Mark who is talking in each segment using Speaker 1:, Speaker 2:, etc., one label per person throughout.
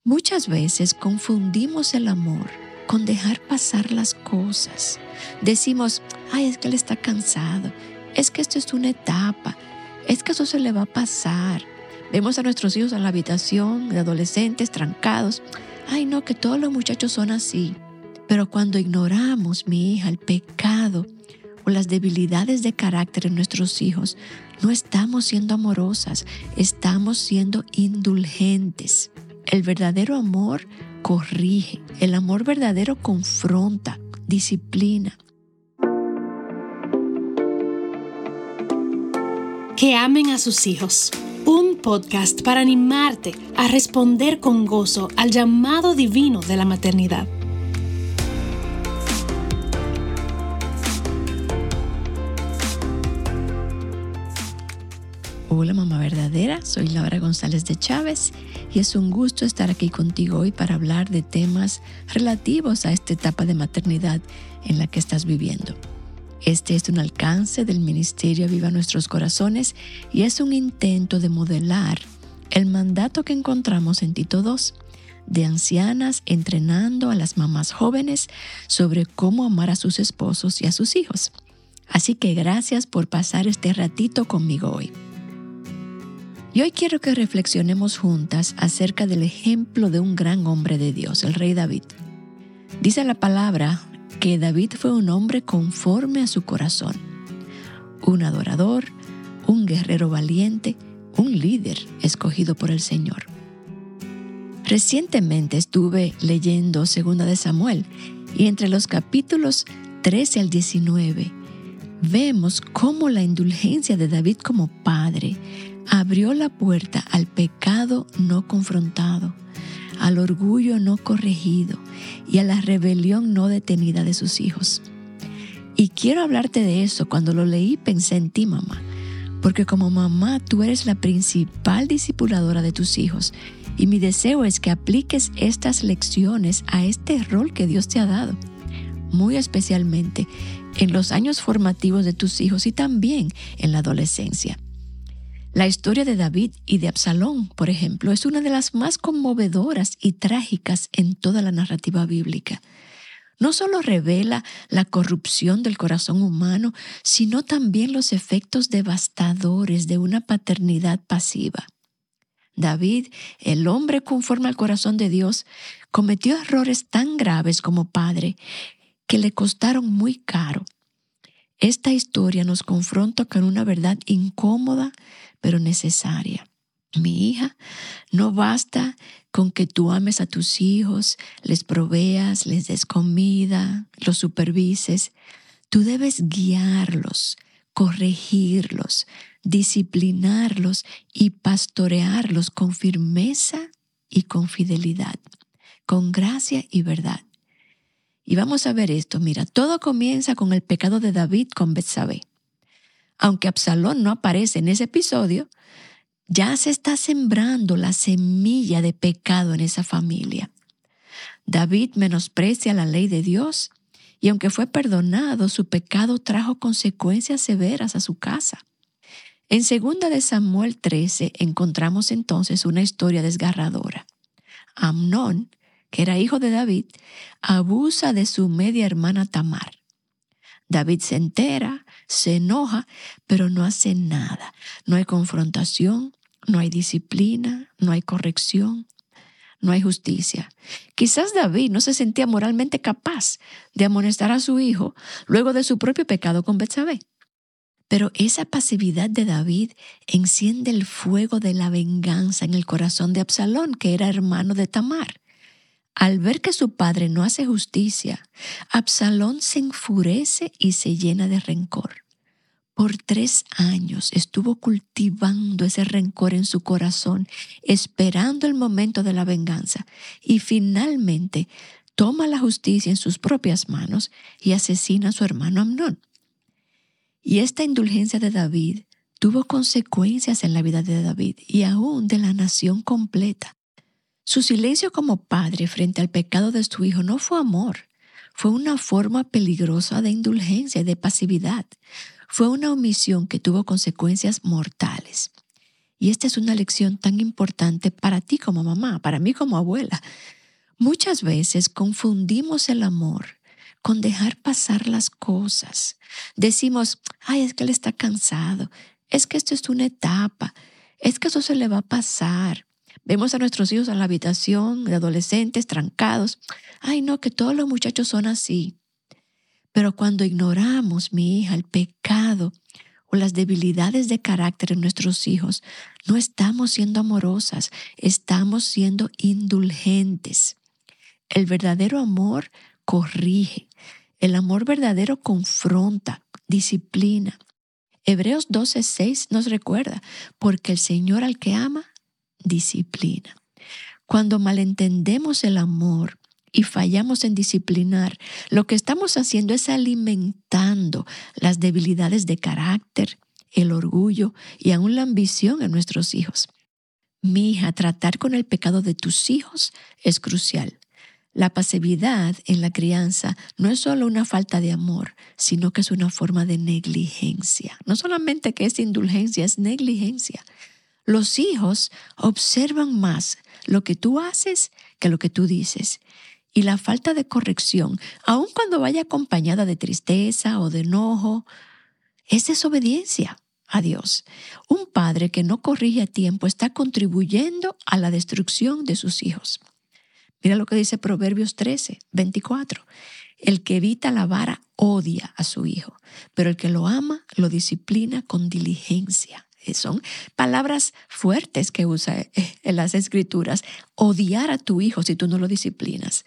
Speaker 1: Muchas veces confundimos el amor con dejar pasar las cosas. Decimos, es que él está cansado, es que esto es una etapa, es que eso se le va a pasar. Vemos a nuestros hijos en la habitación de adolescentes trancados. No, que todos los muchachos son así. Pero cuando ignoramos, mi hija, el pecado o las debilidades de carácter en nuestros hijos, no estamos siendo amorosas, estamos siendo indulgentes. El verdadero amor corrige, el amor verdadero confronta, disciplina.
Speaker 2: Que amen a sus hijos. Un podcast para animarte a responder con gozo al llamado divino de la maternidad.
Speaker 1: Hola mamá verdadera, soy Laura González de Chávez y es un gusto estar aquí contigo hoy para hablar de temas relativos a esta etapa de maternidad en la que estás viviendo. Este es un alcance del Ministerio Aviva Nuestros Corazones y es un intento de modelar el mandato que encontramos en Tito 2, de ancianas entrenando a las mamás jóvenes sobre cómo amar a sus esposos y a sus hijos. Así que gracias por pasar este ratito conmigo hoy. Y hoy quiero que reflexionemos juntas acerca del ejemplo de un gran hombre de Dios, el rey David. Dice la palabra que David fue un hombre conforme a su corazón, un adorador, un guerrero valiente, un líder escogido por el Señor. Recientemente estuve leyendo 2 de Samuel y entre los capítulos 13 al 19 vemos cómo la indulgencia de David como padre abrió la puerta al pecado no confrontado, al orgullo no corregido y a la rebelión no detenida de sus hijos. Y quiero hablarte de eso. Cuando lo leí pensé en ti, mamá, porque como mamá tú eres la principal discipuladora de tus hijos y mi deseo es que apliques estas lecciones a este rol que Dios te ha dado, muy especialmente en los años formativos de tus hijos y también en la adolescencia. La historia de David y de Absalón, por ejemplo, es una de las más conmovedoras y trágicas en toda la narrativa bíblica. No solo revela la corrupción del corazón humano, sino también los efectos devastadores de una paternidad pasiva. David, el hombre conforme al corazón de Dios, cometió errores tan graves como padre que le costaron muy caro. Esta historia nos confronta con una verdad incómoda, pero necesaria. Mi hija, no basta con que tú ames a tus hijos, les proveas, les des comida, los supervises. Tú debes guiarlos, corregirlos, disciplinarlos y pastorearlos con firmeza y con fidelidad, con gracia y verdad. Y vamos a ver esto. Mira, todo comienza con el pecado de David con Betsabé. Aunque Absalón no aparece en ese episodio, ya se está sembrando la semilla de pecado en esa familia. David menosprecia la ley de Dios y aunque fue perdonado, su pecado trajo consecuencias severas a su casa. En 2 de Samuel 13 encontramos entonces una historia desgarradora. Amnón, que era hijo de David, abusa de su media hermana Tamar. David se entera, se enoja, pero no hace nada. No hay confrontación, no hay disciplina, no hay corrección, no hay justicia. Quizás David no se sentía moralmente capaz de amonestar a su hijo luego de su propio pecado con Betsabé. Pero esa pasividad de David enciende el fuego de la venganza en el corazón de Absalón, que era hermano de Tamar. Al ver que su padre no hace justicia, Absalón se enfurece y se llena de rencor. Por 3 años estuvo cultivando ese rencor en su corazón, esperando el momento de la venganza, y finalmente toma la justicia en sus propias manos y asesina a su hermano Amnón. Y esta indulgencia de David tuvo consecuencias en la vida de David y aún de la nación completa. Su silencio como padre frente al pecado de su hijo no fue amor, fue una forma peligrosa de indulgencia y de pasividad. Fue una omisión que tuvo consecuencias mortales. Y esta es una lección tan importante para ti como mamá, para mí como abuela. Muchas veces confundimos el amor con dejar pasar las cosas. Decimos, ay, es que él está cansado, es que esto es una etapa, es que eso se le va a pasar. Vemos a nuestros hijos en la habitación de adolescentes trancados. Ay, no, que todos los muchachos son así. Pero cuando ignoramos, mi hija, el pecado o las debilidades de carácter en nuestros hijos, no estamos siendo amorosas, estamos siendo indulgentes. El verdadero amor corrige. El amor verdadero confronta, disciplina. Hebreos 12:6 nos recuerda, porque el Señor al que ama, disciplina. Cuando malentendemos el amor y fallamos en disciplinar, lo que estamos haciendo es alimentando las debilidades de carácter, el orgullo y aún la ambición en nuestros hijos. Mi hija, tratar con el pecado de tus hijos es crucial. La pasividad en la crianza no es solo una falta de amor, sino que es una forma de negligencia. No solamente que es indulgencia, es negligencia. Los hijos observan más lo que tú haces que lo que tú dices. Y la falta de corrección, aun cuando vaya acompañada de tristeza o de enojo, es desobediencia a Dios. Un padre que no corrige a tiempo está contribuyendo a la destrucción de sus hijos. Mira lo que dice Proverbios 13:24. El que evita la vara odia a su hijo, pero el que lo ama lo disciplina con diligencia. Son palabras fuertes que usa en las Escrituras. Odiar a tu hijo si tú no lo disciplinas.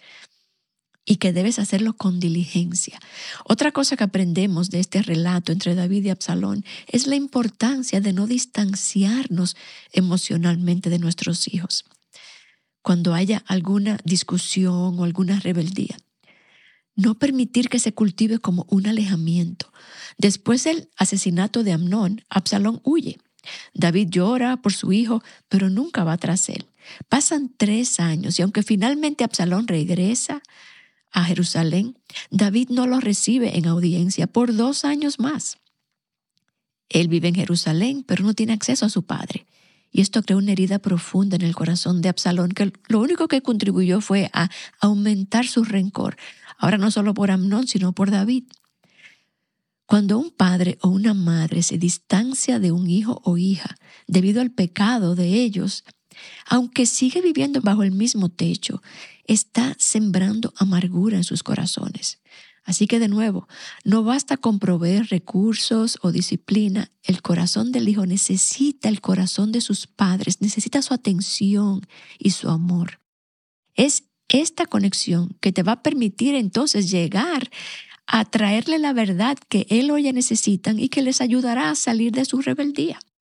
Speaker 1: Y que debes hacerlo con diligencia. Otra cosa que aprendemos de este relato entre David y Absalón es la importancia de no distanciarnos emocionalmente de nuestros hijos. Cuando haya alguna discusión o alguna rebeldía, no permitir que se cultive como un alejamiento. Después del asesinato de Amnón, Absalón huye. David llora por su hijo, pero nunca va tras él. Pasan 3 años y aunque finalmente Absalón regresa a Jerusalén, David no lo recibe en audiencia por 2 años más. Él vive en Jerusalén, pero no tiene acceso a su padre. Y esto creó una herida profunda en el corazón de Absalón, que lo único que contribuyó fue a aumentar su rencor. Ahora no solo por Amnón, sino por David. Cuando un padre o una madre se distancia de un hijo o hija debido al pecado de ellos, aunque sigue viviendo bajo el mismo techo, está sembrando amargura en sus corazones. Así que de nuevo, no basta con proveer recursos o disciplina. El corazón del hijo necesita el corazón de sus padres, necesita su atención y su amor. Es esta conexión que te va a permitir entonces llegar a traerle la verdad que él o ella necesitan y que les ayudará a salir de su rebeldía.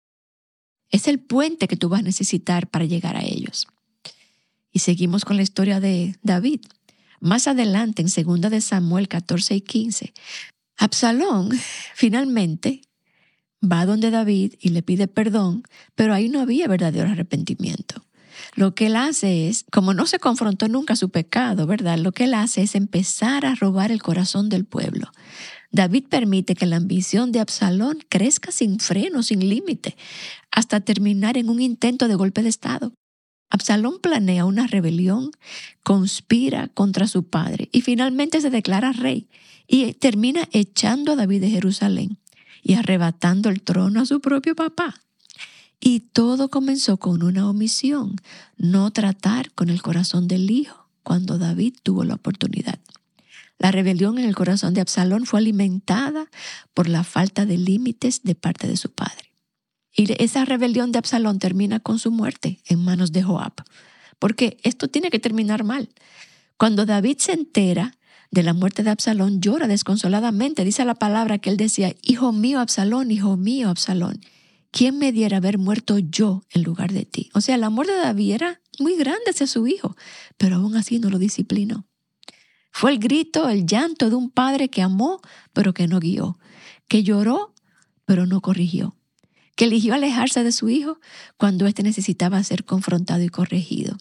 Speaker 1: Es el puente que tú vas a necesitar para llegar a ellos. Y seguimos con la historia de David. Más adelante, en 2 de Samuel 14:15, Absalón finalmente va donde David y le pide perdón, pero ahí no había verdadero arrepentimiento. Lo que él hace es, como no se confrontó nunca su pecado, ¿verdad? Lo que él hace es empezar a robar el corazón del pueblo. David permite que la ambición de Absalón crezca sin freno, sin límite, hasta terminar en un intento de golpe de estado. Absalón planea una rebelión, conspira contra su padre y finalmente se declara rey y termina echando a David de Jerusalén y arrebatando el trono a su propio papá. Y todo comenzó con una omisión, no tratar con el corazón del hijo cuando David tuvo la oportunidad. La rebelión en el corazón de Absalón fue alimentada por la falta de límites de parte de su padre. Y esa rebelión de Absalón termina con su muerte en manos de Joab, porque esto tiene que terminar mal. Cuando David se entera de la muerte de Absalón, llora desconsoladamente. Dice la palabra que él decía, hijo mío Absalón, ¿quién me diera haber muerto yo en lugar de ti? O sea, el amor de David era muy grande hacia su hijo, pero aún así no lo disciplinó. Fue el grito, el llanto de un padre que amó, pero que no guió, que lloró, pero no corrigió, que eligió alejarse de su hijo cuando éste necesitaba ser confrontado y corregido.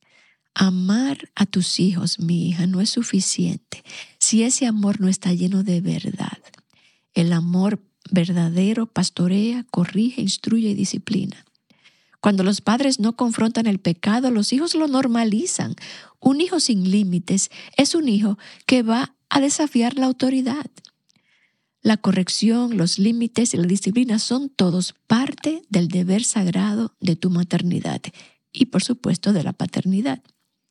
Speaker 1: Amar a tus hijos, mi hija, no es suficiente si ese amor no está lleno de verdad. El amor verdadero pastorea, corrige, instruye y disciplina. Cuando los padres no confrontan el pecado, los hijos lo normalizan. Un hijo sin límites es un hijo que va a desafiar la autoridad. La corrección, los límites y la disciplina son todos parte del deber sagrado de tu maternidad y, por supuesto, de la paternidad.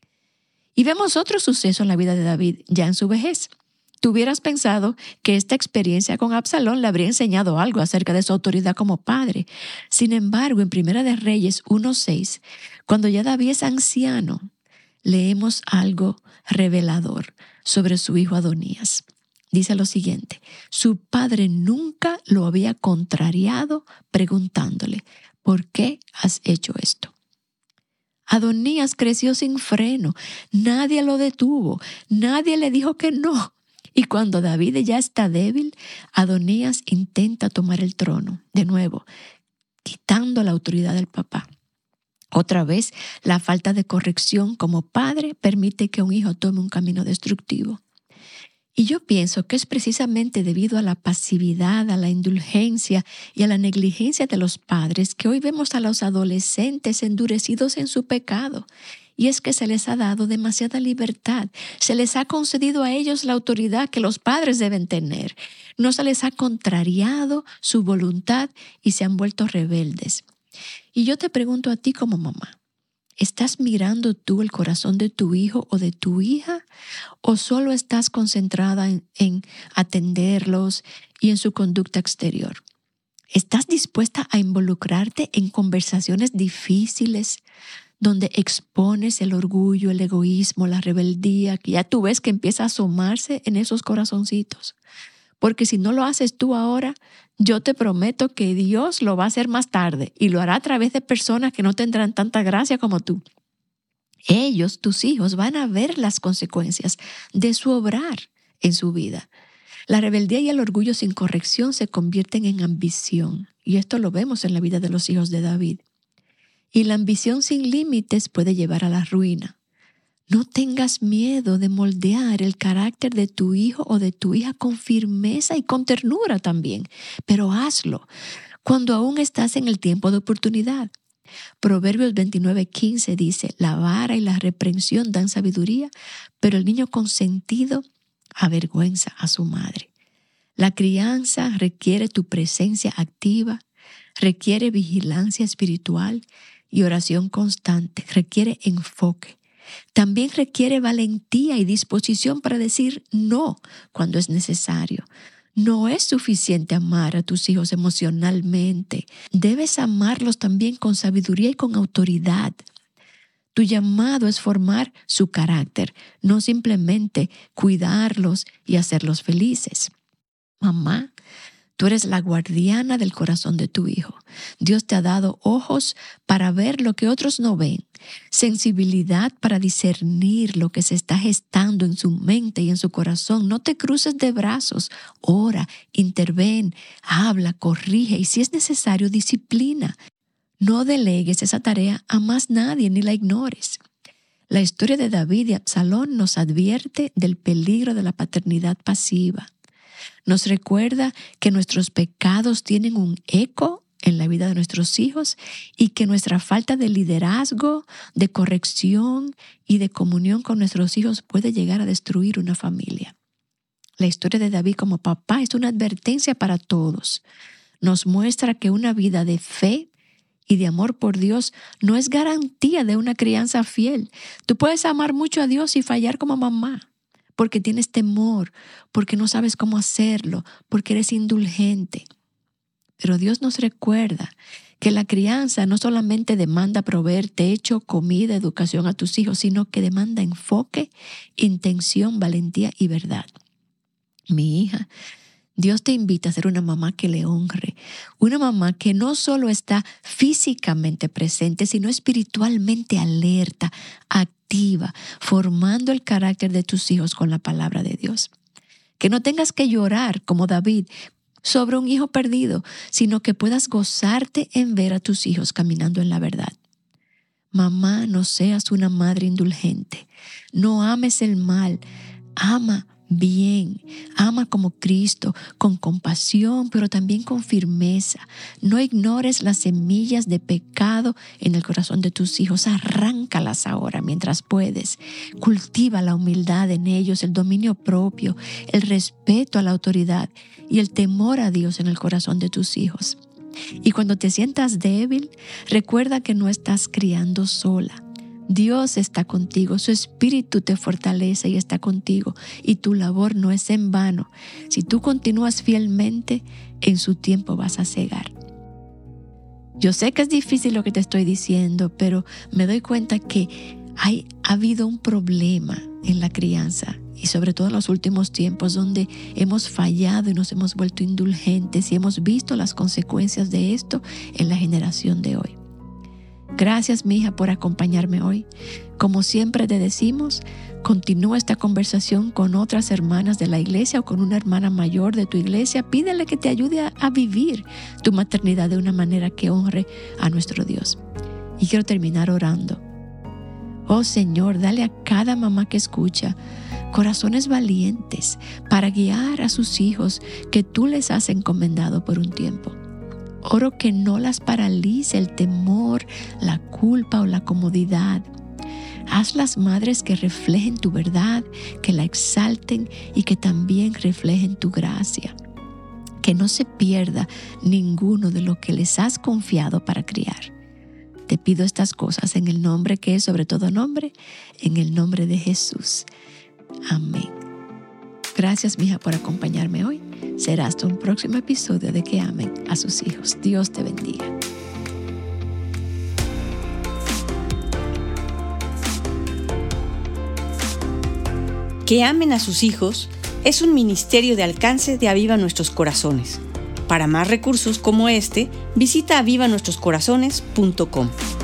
Speaker 1: Y vemos otro suceso en la vida de David, ya en su vejez. Tú hubieras pensado que esta experiencia con Absalón le habría enseñado algo acerca de su autoridad como padre. Sin embargo, en Primera de Reyes 1:6, cuando ya David es anciano, leemos algo revelador sobre su hijo Adonías. Dice lo siguiente: su padre nunca lo había contrariado preguntándole, ¿por qué has hecho esto? Adonías creció sin freno, nadie lo detuvo, nadie le dijo que no. Y cuando David ya está débil, Adonías intenta tomar el trono, de nuevo, quitando la autoridad del papá. Otra vez, la falta de corrección como padre permite que un hijo tome un camino destructivo. Y yo pienso que es precisamente debido a la pasividad, a la indulgencia y a la negligencia de los padres que hoy vemos a los adolescentes endurecidos en su pecado. Y es que se les ha dado demasiada libertad. Se les ha concedido a ellos la autoridad que los padres deben tener. No se les ha contrariado su voluntad y se han vuelto rebeldes. Y yo te pregunto a ti como mamá, ¿estás mirando tú el corazón de tu hijo o de tu hija? ¿O solo estás concentrada en atenderlos y en su conducta exterior? ¿Estás dispuesta a involucrarte en conversaciones difíciles donde expones el orgullo, el egoísmo, la rebeldía, que ya tú ves que empieza a asomarse en esos corazoncitos? Porque si no lo haces tú ahora, yo te prometo que Dios lo va a hacer más tarde y lo hará a través de personas que no tendrán tanta gracia como tú. Ellos, tus hijos, van a ver las consecuencias de su obrar en su vida. La rebeldía y el orgullo sin corrección se convierten en ambición, y esto lo vemos en la vida de los hijos de David. Y la ambición sin límites puede llevar a la ruina. No tengas miedo de moldear el carácter de tu hijo o de tu hija con firmeza y con ternura también, pero hazlo cuando aún estás en el tiempo de oportunidad. Proverbios 29:15 dice: la vara y la reprensión dan sabiduría, pero el niño consentido avergüenza a su madre. La crianza requiere tu presencia activa, requiere vigilancia espiritual y oración constante, requiere enfoque. También requiere valentía y disposición para decir no cuando es necesario. No es suficiente amar a tus hijos emocionalmente. Debes amarlos también con sabiduría y con autoridad. Tu llamado es formar su carácter, no simplemente cuidarlos y hacerlos felices. Mamá, tú eres la guardiana del corazón de tu hijo. Dios te ha dado ojos para ver lo que otros no ven, sensibilidad para discernir lo que se está gestando en su mente y en su corazón. No te cruces de brazos, ora, interven, habla, corrige y si es necesario, disciplina. No delegues esa tarea a más nadie ni la ignores. La historia de David y Absalón nos advierte del peligro de la paternidad pasiva. Nos recuerda que nuestros pecados tienen un eco en la vida de nuestros hijos y que nuestra falta de liderazgo, de corrección y de comunión con nuestros hijos puede llegar a destruir una familia. La historia de David como papá es una advertencia para todos. Nos muestra que una vida de fe y de amor por Dios no es garantía de una crianza fiel. Tú puedes amar mucho a Dios y fallar como mamá, porque tienes temor, porque no sabes cómo hacerlo, porque eres indulgente. Pero Dios nos recuerda que la crianza no solamente demanda proveer techo, comida, educación a tus hijos, sino que demanda enfoque, intención, valentía y verdad. Mi hija, Dios te invita a ser una mamá que le honre, una mamá que no solo está físicamente presente, sino espiritualmente alerta, activa, formando el carácter de tus hijos con la palabra de Dios. Que no tengas que llorar como David sobre un hijo perdido, sino que puedas gozarte en ver a tus hijos caminando en la verdad. Mamá, no seas una madre indulgente. No ames el mal, ama bien, ama como Cristo, con compasión, pero también con firmeza. No ignores las semillas de pecado en el corazón de tus hijos. Arráncalas ahora mientras puedes. Cultiva la humildad en ellos, el dominio propio, el respeto a la autoridad y el temor a Dios en el corazón de tus hijos. Y cuando te sientas débil, recuerda que no estás criando sola. Dios está contigo, su espíritu te fortalece y está contigo, y tu labor no es en vano. Si tú continúas fielmente, en su tiempo vas a cegar. Yo sé que es difícil lo que te estoy diciendo, pero me doy cuenta que ha habido un problema en la crianza, y sobre todo en los últimos tiempos, donde hemos fallado y nos hemos vuelto indulgentes y hemos visto las consecuencias de esto en la generación de hoy. Gracias, mi hija, por acompañarme hoy. Como siempre te decimos, continúa esta conversación con otras hermanas de la iglesia o con una hermana mayor de tu iglesia. Pídele que te ayude a vivir tu maternidad de una manera que honre a nuestro Dios. Y quiero terminar orando. Oh Señor, dale a cada mamá que escucha corazones valientes para guiar a sus hijos que tú les has encomendado por un tiempo. Oro que no las paralice el temor, la culpa o la comodidad. Hazlas madres que reflejen tu verdad, que la exalten y que también reflejen tu gracia. Que no se pierda ninguno de lo que les has confiado para criar. Te pido estas cosas en el nombre que es sobre todo nombre, en el nombre de Jesús. Amén. Gracias, mija, por acompañarme hoy. Será hasta un próximo episodio de Que Amen a Sus Hijos. Dios te bendiga.
Speaker 3: Que Amen a Sus Hijos es un ministerio de alcance de Aviva Nuestros Corazones. Para más recursos como este, visita avivanuestroscorazones.com.